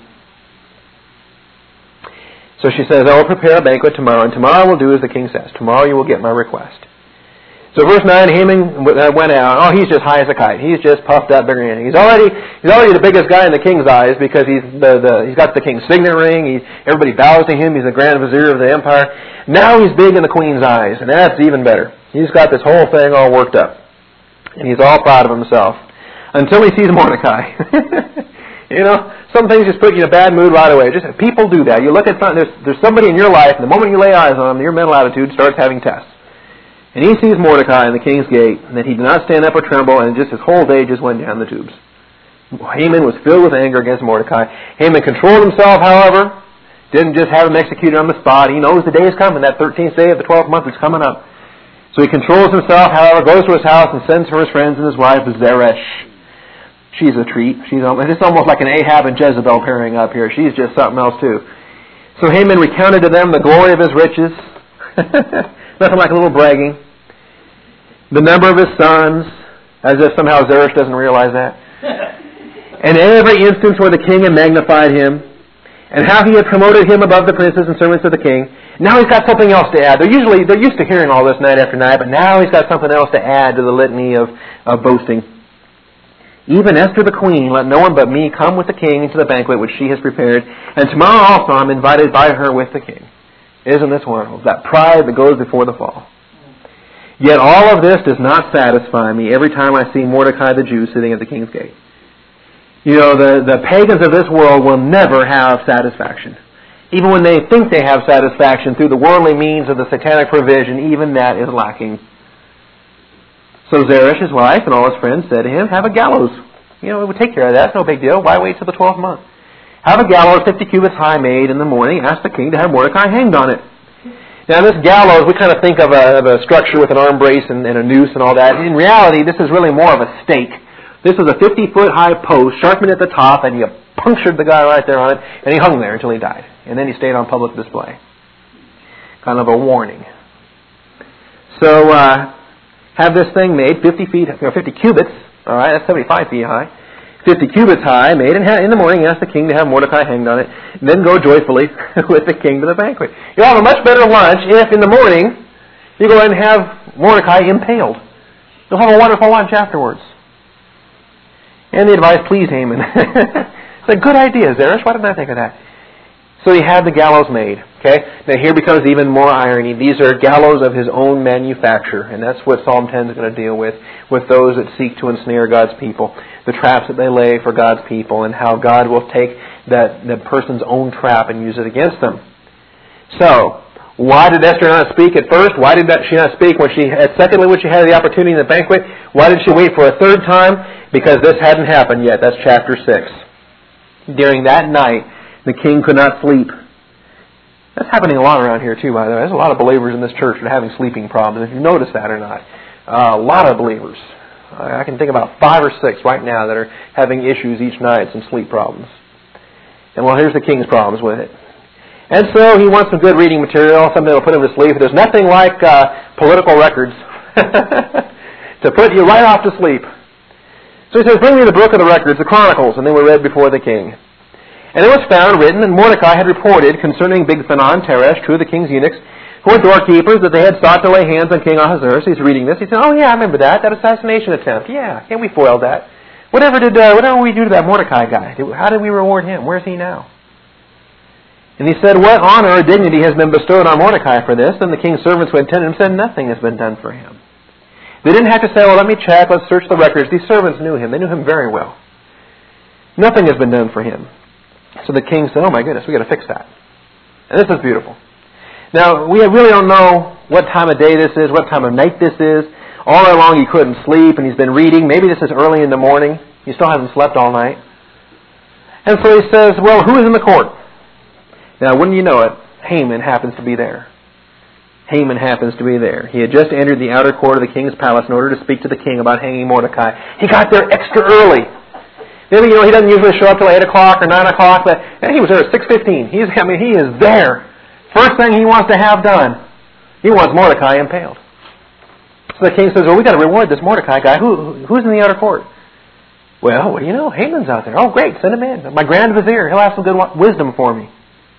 So she says, I will prepare a banquet tomorrow, and tomorrow I will do as the king says. Tomorrow you will get my request. So verse nine, Haman went out. Oh, he's just high as a kite. He's just puffed up, bigger than anything. He's already he's already the biggest guy in the king's eyes because he's the, the he's got the king's signet ring. He, everybody bows to him. He's the grand vizier of the empire. Now he's big in the queen's eyes, and that's even better. He's got this whole thing all worked up, and he's all proud of himself until he sees Mordecai. You know, some things just put you in a bad mood right away. Just people do that. You look at something. There's there's somebody in your life, and the moment you lay eyes on them, your mental attitude starts having tests. And he sees Mordecai in the king's gate, and that he did not stand up or tremble, and just his whole day just went down the tubes. Haman was filled with anger against Mordecai. Haman controlled himself, however, didn't just have him executed on the spot. He knows the day is coming. That thirteenth day of the twelfth month is coming up. So he controls himself, however, goes to his house and sends for his friends and his wife, Zeresh. She's a treat. She's It's almost like an Ahab and Jezebel pairing up here. She's just something else, too. So Haman recounted to them the glory of his riches. Nothing like a little bragging. The number of his sons, as if somehow Zeresh doesn't realize that. And every instance where the king had magnified him, and how he had promoted him above the princes and servants of the king. Now he's got something else to add. They're usually they're used to hearing all this night after night, but now he's got something else to add to the litany of, of boasting. Even Esther the queen, let no one but me come with the king into the banquet which she has prepared, and tomorrow also I'm invited by her with the king. Isn't this wonderful? That pride that goes before the fall. Yet all of this does not satisfy me every time I see Mordecai the Jew sitting at the king's gate. You know, the, the pagans of this world will never have satisfaction. Even when they think they have satisfaction through the worldly means of the satanic provision, even that is lacking. So Zeresh, his wife, and all his friends said to him, have a gallows. You know, we'll take care of that. It's no big deal. Why wait till the twelfth month? Have a gallows fifty cubits high made in the morning. Ask the king to have Mordecai hanged on it. Now, this gallows, we kind of think of a, of a structure with an arm brace and, and a noose and all that. In reality, this is really more of a stake. This is a fifty-foot high post, sharpened at the top, and you punctured the guy right there on it, and he hung there until he died. And then he stayed on public display. Kind of a warning. So, uh, have this thing made fifty feet, or fifty cubits, all right, that's seventy-five feet high, fifty cubits high, made, and in the morning ask the king to have Mordecai hanged on it, and then go joyfully with the king to the banquet. You'll have a much better lunch if in the morning you go ahead and have Mordecai impaled. You'll have a wonderful lunch afterwards. And the advice pleased Haman. It's a good idea, Zeresh. Why didn't I think of that? So he had the gallows made. Okay. Now here becomes even more irony. These are gallows of his own manufacture, and that's what Psalm ten is going to deal with, with those that seek to ensnare God's people, the traps that they lay for God's people, and how God will take that, that person's own trap and use it against them. So, why did Esther not speak at first? Why did she not speak when she, secondly, when she had the opportunity in the banquet? Why did she wait for a third time? Because this hadn't happened yet. That's chapter six. During that night, the king could not sleep. That's happening a lot around here too, by the way. There's a lot of believers in this church that are having sleeping problems, if you notice that or not. Uh, a lot of believers. I can think about five or six right now that are having issues each night, some sleep problems. And well, here's the king's problems with it. And so he wants some good reading material, something that will put him to sleep. There's nothing like uh, political records to put you right off to sleep. So he says, bring me the book of the records, the Chronicles, and they were read before the king. And it was found written, and Mordecai had reported concerning Bigthan, Teresh, two of the king's eunuchs, who were doorkeepers, that they had sought to lay hands on King Ahasuerus. He's reading this. He said, oh yeah, I remember that, that assassination attempt. Yeah, yeah, we foiled that. Whatever did, uh, whatever we do to that Mordecai guy? How did we reward him? Where's he now? And he said, what honor or dignity has been bestowed on Mordecai for this? And the king's servants who attended him said, nothing has been done for him. They didn't have to say, well, let me check, let's search the records. These servants knew him. They knew him very well. Nothing has been done for him. So the king said, oh my goodness, we've got to fix that. And this is beautiful. Now, we really don't know what time of day this is, what time of night this is. All night long he couldn't sleep, and he's been reading. Maybe this is early in the morning. He still hasn't slept all night. And so he says, well, who is in the court? Now, wouldn't you know it, Haman happens to be there. Haman happens to be there. He had just entered the outer court of the king's palace in order to speak to the king about hanging Mordecai. He got there extra early. Maybe, you know, he doesn't usually show up till eight o'clock or nine o'clock, but he was there at six fifteen. He's, I mean, he is there. First thing he wants to have done, he wants Mordecai impaled. So the king says, well, we've got to reward this Mordecai guy. Who, who's in the outer court? Well, what do you know? Haman's out there. Oh, great, send him in. My grand vizier, he'll have some good wisdom for me.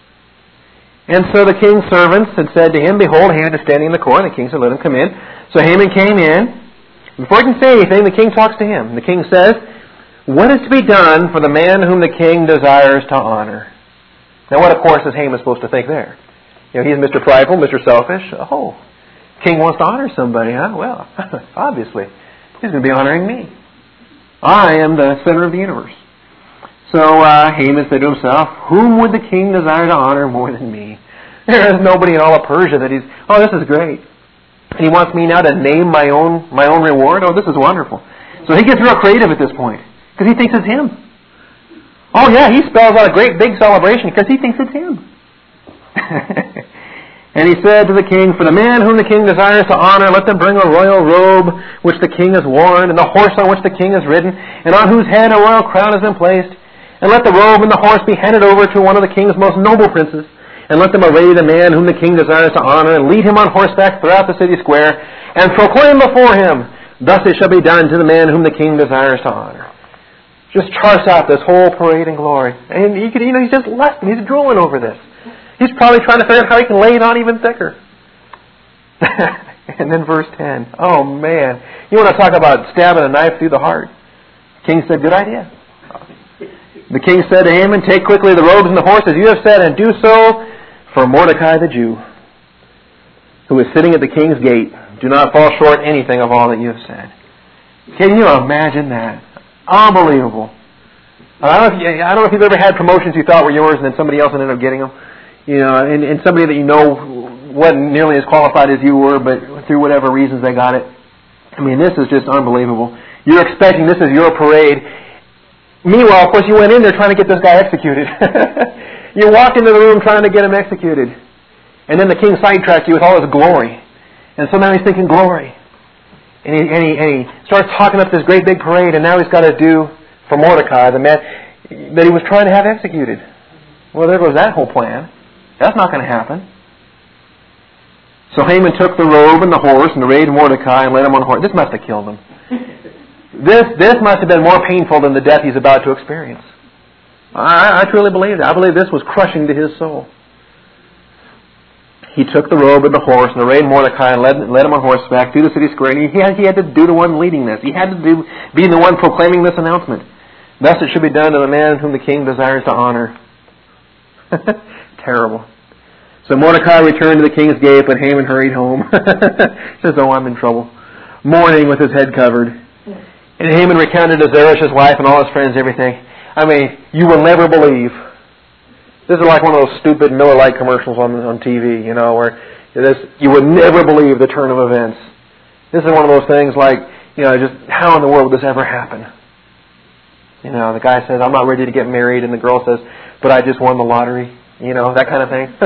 And so the king's servants had said to him, behold, Haman is standing in the court. And the king said, let him come in. So Haman came in. Before he can say anything, the king talks to him. The king says, what is to be done for the man whom the king desires to honor? Now what, of course, is Haman supposed to think there? You know, he's Mister Prideful, Mister Selfish. Oh, king wants to honor somebody, huh? Well, obviously, he's going to be honoring me. I am the center of the universe. So uh, Haman said to himself, whom would the king desire to honor more than me? There is nobody in all of Persia that he's, oh, this is great. And he wants me now to name my own my own reward? Oh, this is wonderful. So he gets real creative at this point, because he thinks it's him. Oh yeah, he spells out a great big celebration because he thinks it's him. And he said to the king, for the man whom the king desires to honor, let them bring a royal robe which the king has worn, and the horse on which the king has ridden, and on whose head a royal crown has been placed. And let the robe and the horse be handed over to one of the king's most noble princes. And let them array the man whom the king desires to honor, and lead him on horseback throughout the city square, and proclaim before him, thus it shall be done to the man whom the king desires to honor. Just charts out this whole parade in glory. And he could, you know, he's just lusting, he's drooling over this. He's probably trying to figure out how he can lay it on even thicker. And then verse ten. Oh man. You want to talk about stabbing a knife through the heart? King said, good idea. The king said to Haman, take quickly the robes and the horses you have said, and do so for Mordecai the Jew, who is sitting at the king's gate. Do not fall short anything of all that you have said. Can you imagine that? Unbelievable. I don't know if, you, I don't know if you've ever had promotions you thought were yours and then somebody else ended up getting them. You know, and, and somebody that you know wasn't nearly as qualified as you were, but through whatever reasons they got it. I mean, this is just unbelievable. You're expecting this is your parade. Meanwhile, of course, you went in there trying to get this guy executed. You walked into the room trying to get him executed. And then the king sidetracked you with all his glory. And so now he's thinking glory. And he, and he, and he starts talking up this great big parade, and now he's got to do for Mordecai, the man that he was trying to have executed. Well, there goes that whole plan. That's not going to happen. So Haman took the robe and the horse and arrayed Mordecai and led him on a horse. This must have killed him. This, this must have been more painful than the death he's about to experience. I, I truly believe that. I believe this was crushing to his soul. He took the robe and the horse and arrayed Mordecai and led, led him on horseback through the city square. And he had, he had to do the one leading this. He had to do, be the one proclaiming this announcement. Thus it should be done to the man whom the king desires to honor. Terrible. So Mordecai returned to the king's gate, but Haman hurried home. He says, oh, I'm in trouble. Mourning with his head covered. And Haman recounted to Zeresh, his wife, and all his friends everything. I mean, you will never believe. This is like one of those stupid Miller Lite commercials on on T V, you know, where this, you would never believe the turn of events. This is one of those things like, you know, just how in the world would this ever happen? You know, the guy says, I'm not ready to get married, and the girl says, but I just won the lottery. You know, that kind of thing.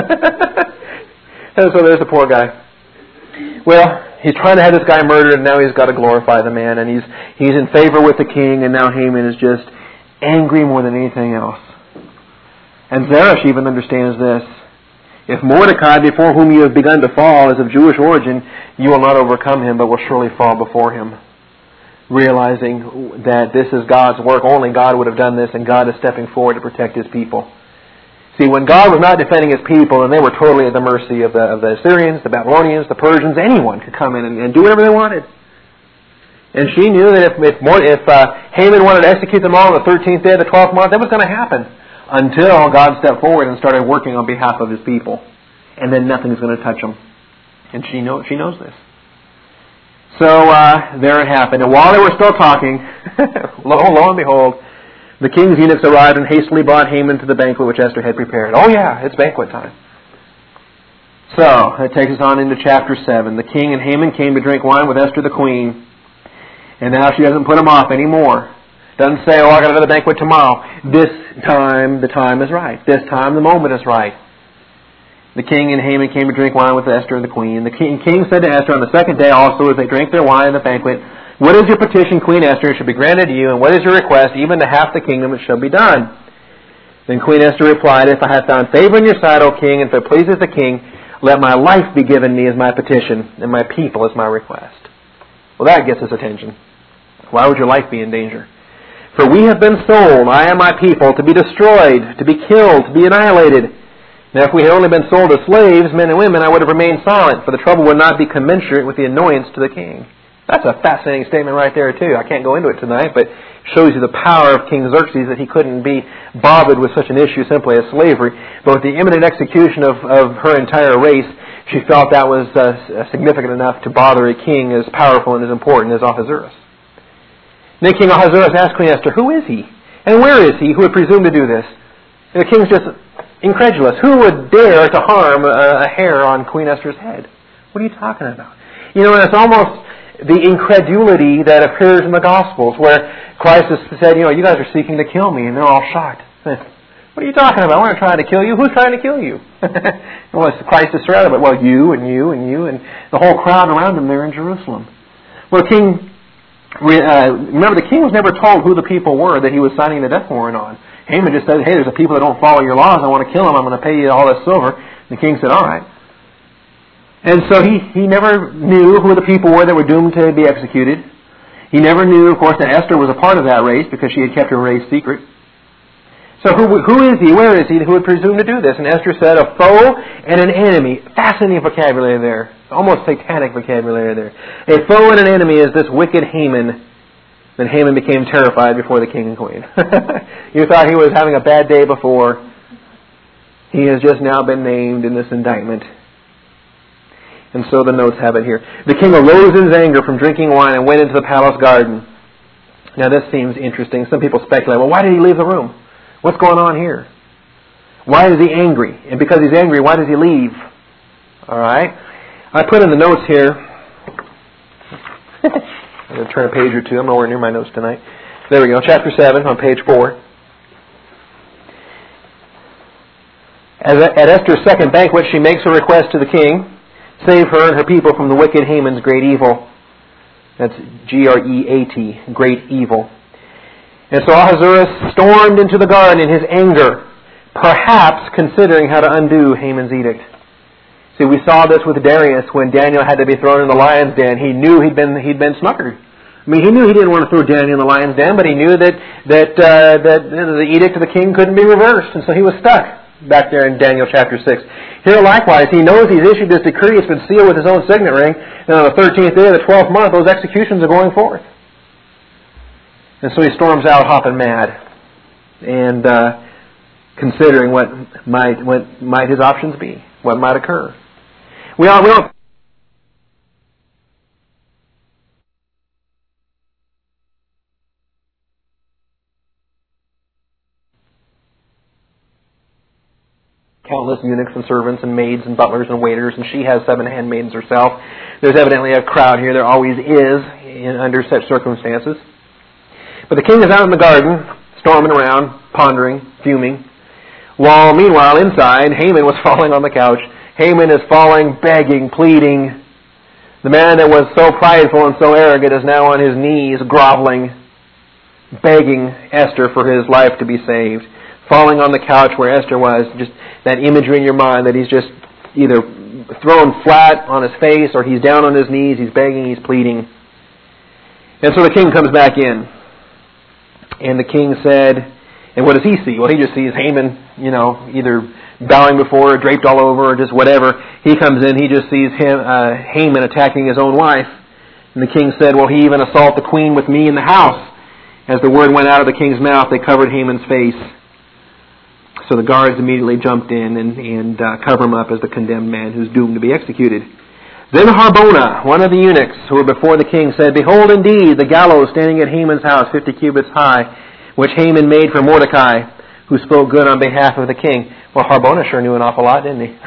And so there's the poor guy. Well, he's trying to have this guy murdered, and now he's got to glorify the man, and he's he's in favor with the king, and now Haman is just angry more than anything else. And Zeresh even understands this. If Mordecai, before whom you have begun to fall, is of Jewish origin, you will not overcome him, but will surely fall before him. Realizing that this is God's work, only God would have done this, and God is stepping forward to protect His people. See, when God was not defending His people, and they were totally at the mercy of the, of the Assyrians, the Babylonians, the Persians, anyone could come in and, and do whatever they wanted. And she knew that if if, more, if uh, Haman wanted to execute them all on the thirteenth day of the twelfth month, that was going to happen until God stepped forward and started working on behalf of His people. And then nothing's going to touch them. And she, know, she knows this. So uh, there it happened. And while they were still talking, lo, lo and behold, the king's eunuchs arrived and hastily brought Haman to the banquet which Esther had prepared. Oh yeah, it's banquet time. So, it takes us on into chapter seven. The king and Haman came to drink wine with Esther the queen. And now she doesn't put him off anymore. Doesn't say, oh, I got another banquet tomorrow. This time, the time is right. This time, the moment is right. The king and Haman came to drink wine with Esther and the queen. The king, king said to Esther on the second day also, as they drank their wine at the banquet, what is your petition, Queen Esther? It shall be granted to you. And what is your request? Even to half the kingdom it shall be done. Then Queen Esther replied, if I have found favor in your sight, O king, and if it pleases the king, let my life be given me as my petition, and my people as my request. Well, that gets his attention. Why would your life be in danger? For we have been sold, I and my people, to be destroyed, to be killed, to be annihilated. Now, if we had only been sold as slaves, men and women, I would have remained silent, for the trouble would not be commensurate with the annoyance to the king. That's a fascinating statement right there, too. I can't go into it tonight, but it shows you the power of King Xerxes, that he couldn't be bothered with such an issue simply as slavery. But with the imminent execution of, of her entire race, she felt that was uh, significant enough to bother a king as powerful and as important as Ahasuerus. Then King Ahasuerus asked Queen Esther, who is he? And where is he who would presume to do this? And the king's just incredulous. Who would dare to harm a, a hair on Queen Esther's head? What are you talking about? You know, it's almost the incredulity that appears in the Gospels, where Christ has said, you know, you guys are seeking to kill me, and they're all shocked. What are you talking about? We're not trying to kill you. Who's trying to kill you? Well, Christ is surrounded by, well, you and you and you and the whole crowd around him there in Jerusalem. Well, King, uh, remember, the king was never told who the people were that he was signing the death warrant on. Haman just said, hey, there's a people that don't follow your laws. I want to kill them. I'm going to pay you all this silver. And the king said, all right. And so he, he never knew who the people were that were doomed to be executed. He never knew, of course, that Esther was a part of that race because she had kept her race secret. So who, who is he? Where is he who would presume to do this? And Esther said, a foe and an enemy. Fascinating vocabulary there. Almost satanic vocabulary there. A foe and an enemy is this wicked Haman. Then Haman became terrified before the king and queen. You thought he was having a bad day before. He has just now been named in this indictment. And so the notes have it here. The king arose in his anger from drinking wine and went into the palace garden. Now this seems interesting. Some people speculate, well, why did he leave the room? What's going on here? Why is he angry? And because he's angry, why does he leave? All right. I put in the notes here. I'm going to turn a page or two. I'm nowhere near my notes tonight. There we go. Chapter seven on page four. At Esther's second banquet, she makes a request to the king, save her and her people from the wicked Haman's great evil. That's G R E A T, great evil. And so Ahasuerus stormed into the garden in his anger, perhaps considering how to undo Haman's edict. See, we saw this with Darius when Daniel had to be thrown in the lion's den. He knew he'd been he'd been snookered. I mean, he knew he didn't want to throw Daniel in the lion's den, but he knew that that uh, that the edict of the king couldn't be reversed, and so he was stuck back there in Daniel chapter six. Here, likewise, he knows he's issued this decree. It's been sealed with his own signet ring, and on the thirteenth day of the twelfth month, those executions are going forth. And so he storms out, hopping mad, and uh, considering what might what might his options be, what might occur. We all we don't. Countless eunuchs and servants and maids and butlers and waiters, and she has seven handmaidens herself. There's evidently a crowd here. There always is in, under such circumstances. But the king is out in the garden, storming around, pondering, fuming, while meanwhile inside, Haman was falling on the couch. Haman is falling, begging, pleading. The man that was so prideful and so arrogant is now on his knees, groveling, begging Esther for his life to be saved. Falling on the couch where Esther was, just that imagery in your mind that he's just either thrown flat on his face or he's down on his knees, he's begging, he's pleading. And so the king comes back in. And the king said, and what does he see? Well, he just sees Haman, you know, either bowing before her, draped all over, or just whatever. He comes in, he just sees him, uh, Haman attacking his own wife. And the king said, well, he even assault the queen with me in the house. As the word went out of the king's mouth, they covered Haman's face. So the guards immediately jumped in and, and uh, cover him up as the condemned man who's doomed to be executed. Then Harbona, one of the eunuchs who were before the king, said, behold, indeed, the gallows standing at Haman's house, fifty cubits high, which Haman made for Mordecai, who spoke good on behalf of the king. Well, Harbona sure knew an awful lot, didn't he?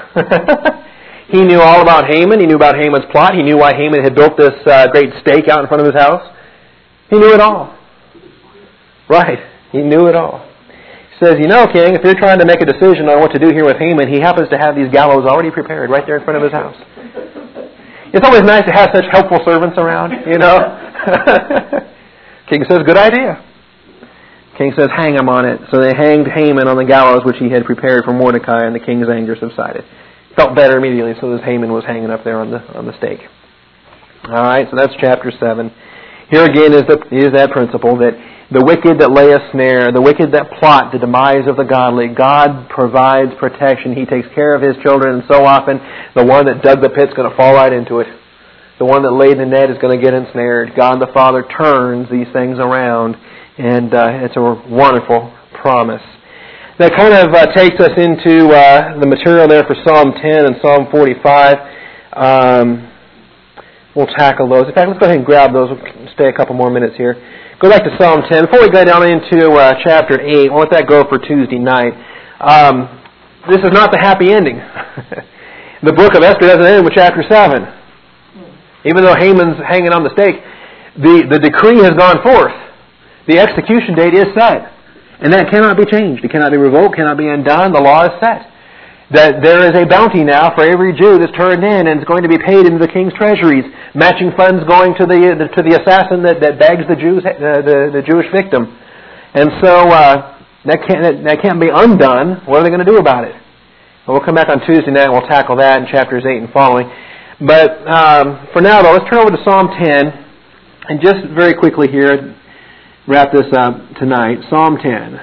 He knew all about Haman. He knew about Haman's plot. He knew why Haman had built this uh, great stake out in front of his house. He knew it all. Right. He knew it all. Says, you know, king, if you're trying to make a decision on what to do here with Haman, he happens to have these gallows already prepared right there in front of his house. It's always nice to have such helpful servants around, you know. King says, good idea. King says, hang him on it. So they hanged Haman on the gallows which he had prepared for Mordecai, and the king's anger subsided. Felt better immediately, so this Haman was hanging up there on the on the stake. All right, so that's chapter seven. Here again is the is that principle that the wicked that lay a snare, the wicked that plot the demise of the godly, God provides protection. He takes care of His children, and so often the one that dug the pit is going to fall right into it. The one that laid the net is going to get ensnared. God the Father turns these things around, and uh, it's a wonderful promise. That kind of uh, takes us into uh, the material there for Psalm ten and Psalm forty-five. Um, we'll tackle those. In fact, let's go ahead and grab those. We'll stay a couple more minutes here. Go back to Psalm ten. Before we go down into uh, chapter eight, we'll let that go for Tuesday night. Um, this is not the happy ending. The book of Esther doesn't end with chapter seven. Even though Haman's hanging on the stake, the, the decree has gone forth. The execution date is set. And that cannot be changed. It cannot be revoked, cannot be undone. The law is set. That there is a bounty now for every Jew that's turned in, and it's going to be paid into the king's treasuries, matching funds going to the to the assassin that, that bags the Jews uh, the, the Jewish victim. And so uh, that can't that, that can't be undone. What are they going to do about it? Well, we'll come back on Tuesday night and we'll tackle that in chapters eight and following. But um, for now, though, let's turn over to Psalm ten, and just very quickly here, wrap this up tonight. Psalm ten.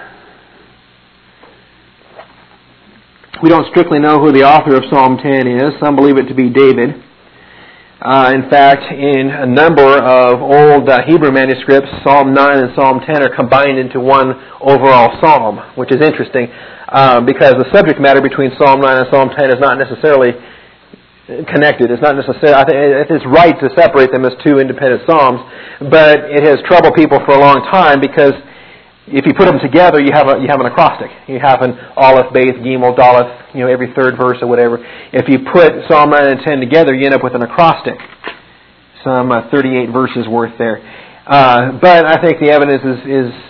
We don't strictly know who the author of Psalm ten is. Some believe it to be David. Uh, in fact, in a number of old uh, Hebrew manuscripts, Psalm nine and Psalm ten are combined into one overall psalm, which is interesting uh, because the subject matter between Psalm nine and Psalm ten is not necessarily connected. It's not necessarily, I think it's right to separate them as two independent psalms, but it has troubled people for a long time because if you put them together, you have a you have an acrostic. You have an Aleph, Beis, Gimel, Daleth, you know, every third verse or whatever. If you put Psalm nine and ten together, you end up with an acrostic. Some uh, thirty-eight verses worth there. Uh, but I think the evidence is, is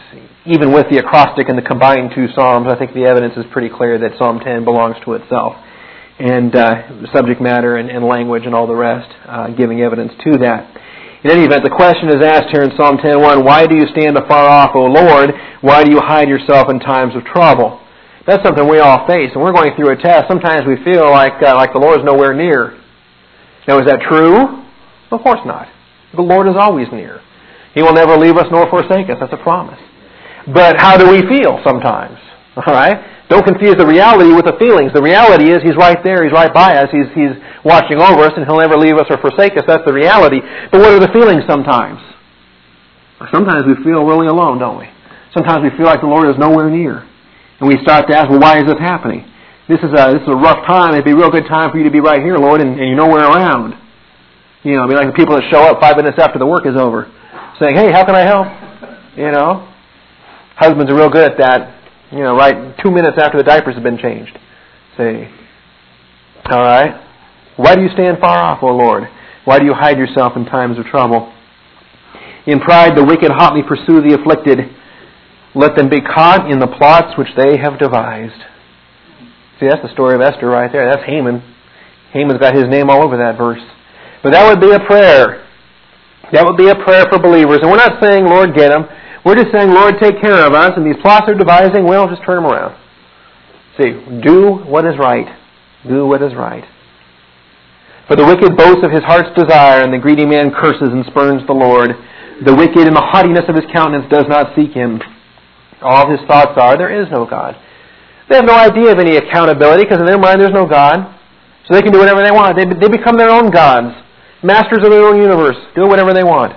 even with the acrostic and the combined two Psalms, I think the evidence is pretty clear that Psalm ten belongs to itself. And uh, subject matter and, and language and all the rest uh, giving evidence to that. In any event, the question is asked here in Psalm ten one, why do you stand afar off, O Lord? Why do you hide yourself in times of trouble? That's something we all face. When we're going through a test, sometimes we feel like uh, like the Lord is nowhere near. Now, is that true? Of course not. The Lord is always near. He will never leave us nor forsake us. That's a promise. But how do we feel sometimes? All right? Don't confuse the reality with the feelings. The reality is He's right there. He's right by us. He's, he's watching over us, and He'll never leave us or forsake us. That's the reality. But what are the feelings sometimes? Sometimes we feel really alone, don't we? Sometimes we feel like the Lord is nowhere near. And we start to ask, well, why is this happening? This is a this is a rough time. It'd be a real good time for you to be right here, Lord, and, and you're nowhere around. You know, it'd be like the people that show up five minutes after the work is over, saying, hey, how can I help? You know? Husbands are real good at that. You know, right two minutes after the diapers have been changed. Say, all right, why do you stand far off, O Lord? Why do you hide yourself in times of trouble? In pride, the wicked hotly pursue the afflicted. Let them be caught in the plots which they have devised. See, that's the story of Esther right there. That's Haman. Haman's got his name all over that verse. But that would be a prayer. That would be a prayer for believers. And we're not saying, Lord, get them. We're just saying, Lord, take care of us. And these plots they're devising, well, just turn them around. See, do what is right. Do what is right. For the wicked boasts of his heart's desire, and the greedy man curses and spurns the Lord. The wicked in the haughtiness of his countenance does not seek him. All his thoughts are, there is no God. They have no idea of any accountability, because in their mind there's no God. So they can do whatever they want. They, they become their own gods. Masters of their own universe. Do whatever they want.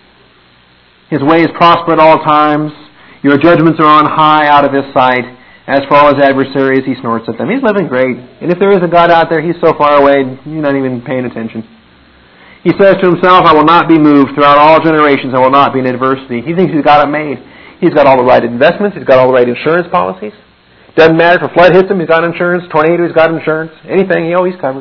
His ways prosper at all times. Your judgments are on high out of his sight. As for all his adversaries, he snorts at them. He's living great. And if there is a God out there, he's so far away, you're not even paying attention. He says to himself, I will not be moved. Throughout all generations, I will not be in adversity. He thinks he's got it made. He's got all the right investments. He's got all the right insurance policies. Doesn't matter if a flood hits him, he's got insurance. Tornado, he's got insurance. Anything, you know, he's covered.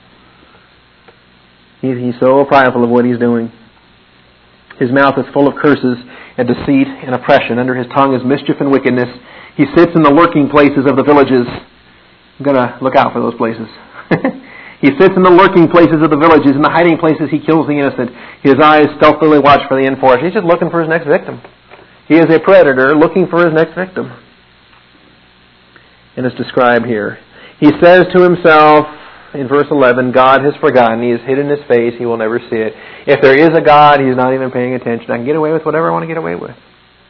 He, he's so prideful of what he's doing. His mouth is full of curses and deceit and oppression. Under his tongue is mischief and wickedness. He sits in the lurking places of the villages. I'm going to look out for those places. He sits in the lurking places of the villages. In the hiding places he kills the innocent. His eyes stealthily watch for the enforced. He's just looking for his next victim. He is a predator looking for his next victim. And it's described here. He says to himself, in verse eleven, God has forgotten. He has hidden his face. He will never see it. If there is a God, he's not even paying attention. I can get away with whatever I want to get away with.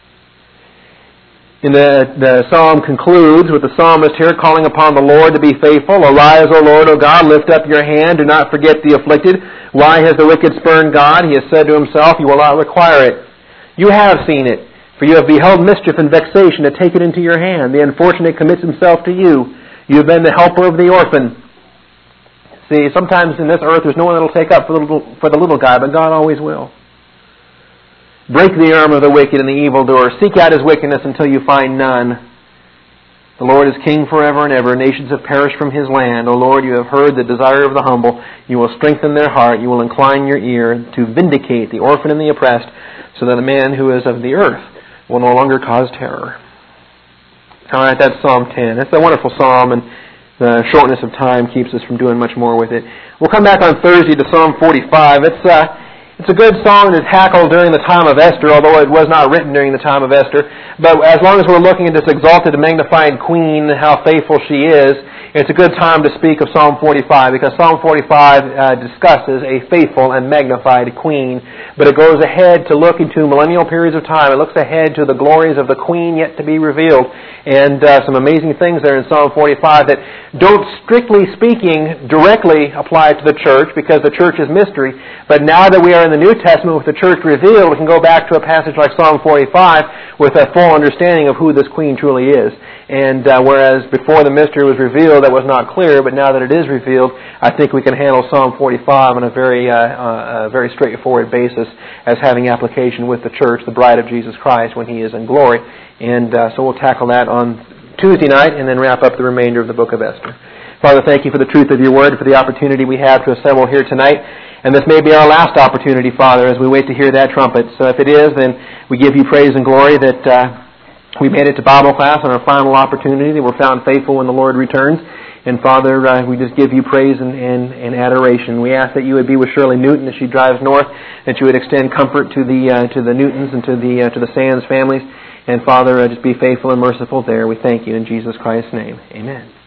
And the, the psalm concludes with the psalmist here calling upon the Lord to be faithful. Arise, O Lord, O God, lift up your hand. Do not forget the afflicted. Why has the wicked spurned God? He has said to himself, you will not require it. You have seen it. For you have beheld mischief and vexation to take it into your hand. The unfortunate commits himself to you. You have been the helper of the orphan. See, sometimes in this earth there's no one that will take up for the little, for the little guy, but God always will. Break the arm of the wicked and the evildoer. Seek out his wickedness until you find none. The Lord is king forever and ever. Nations have perished from his land. O Lord, you have heard the desire of the humble. You will strengthen their heart. You will incline your ear to vindicate the orphan and the oppressed, so that the man who is of the earth will no longer cause terror. All right, that's Psalm ten. It's a wonderful psalm, and the shortness of time keeps us from doing much more with it. We'll come back on Thursday to Psalm forty-five. It's uh, it's a good song to tackle during the time of Esther, although it was not written during the time of Esther. But as long as we're looking at this exalted and magnified queen, how faithful she is, it's a good time to speak of Psalm forty-five, because Psalm forty-five uh, discusses a faithful and magnified queen. But it goes ahead to look into millennial periods of time. It looks ahead to the glories of the queen yet to be revealed. And uh, some amazing things there in Psalm forty-five that don't, strictly speaking, directly apply to the church, because the church is mystery. But now that we are in the New Testament with the church revealed, we can go back to a passage like Psalm forty-five with a full understanding of who this queen truly is. And uh, whereas before the mystery was revealed, that was not clear, but now that it is revealed, I think we can handle Psalm forty-five on a very, uh, uh, a very straightforward basis as having application with the church, the bride of Jesus Christ, when he is in glory. And uh, so we'll tackle that on Tuesday night and then wrap up the remainder of the book of Esther. Father, thank you for the truth of your word, for the opportunity we have to assemble here tonight. And this may be our last opportunity, Father, as we wait to hear that trumpet. So if it is, then we give you praise and glory that uh, We made it to Bible class on our final opportunity. We're found faithful when the Lord returns. And Father, uh, we just give you praise and, and, and adoration. We ask that you would be with Shirley Newton as she drives north, that you would extend comfort to the uh, to the Newtons and to the uh, to the Sands families. And Father, uh, just be faithful and merciful there. We thank you in Jesus Christ's name. Amen.